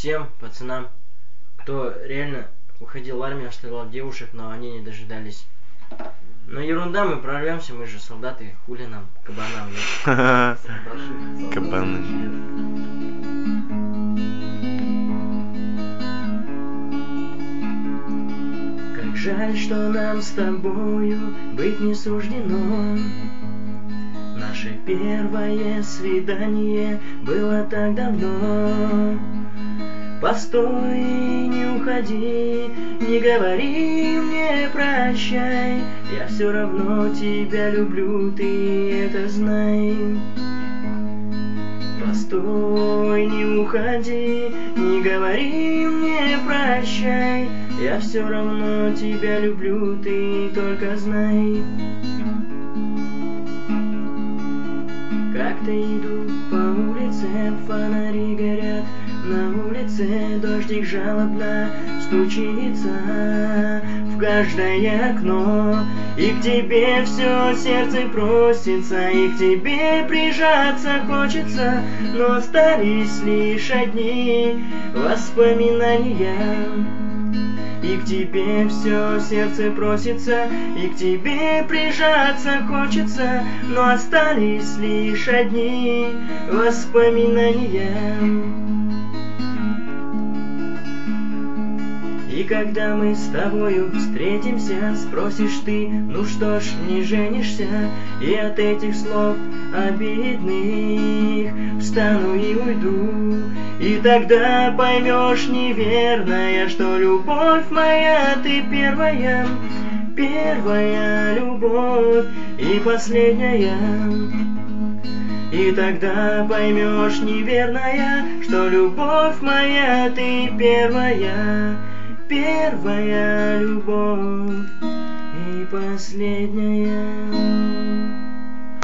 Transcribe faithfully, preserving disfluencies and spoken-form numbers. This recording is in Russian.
всем пацанам, кто реально уходил в армию, оставлял девушек, но они не дожидались. Но ерунда, мы прорвемся, мы же солдаты, хули нам, кабанам. Кабаны. Как жаль, что нам с тобою быть не суждено. Наше первое свидание было так давно. Постой, не уходи, не говори мне прощай. Я все равно тебя люблю, ты это знай. Постой, не уходи, не говори мне прощай. Я все равно тебя люблю, ты только знай. Как-то иду по улице, фонари горят. На улице дождик жалобно стучится в каждое окно. И к тебе все сердце просится, и к тебе прижаться хочется. Но остались лишь одни воспоминания. И к тебе все сердце просится, и к тебе прижаться хочется. Но остались лишь одни воспоминания. И когда мы с тобою встретимся, спросишь ты, ну что ж, не женишься? И от этих слов обидных встану и уйду. И тогда поймешь, неверная, что любовь моя ты первая, первая любовь и последняя. И тогда поймешь, неверная, что любовь моя ты первая, первая любовь и последняя.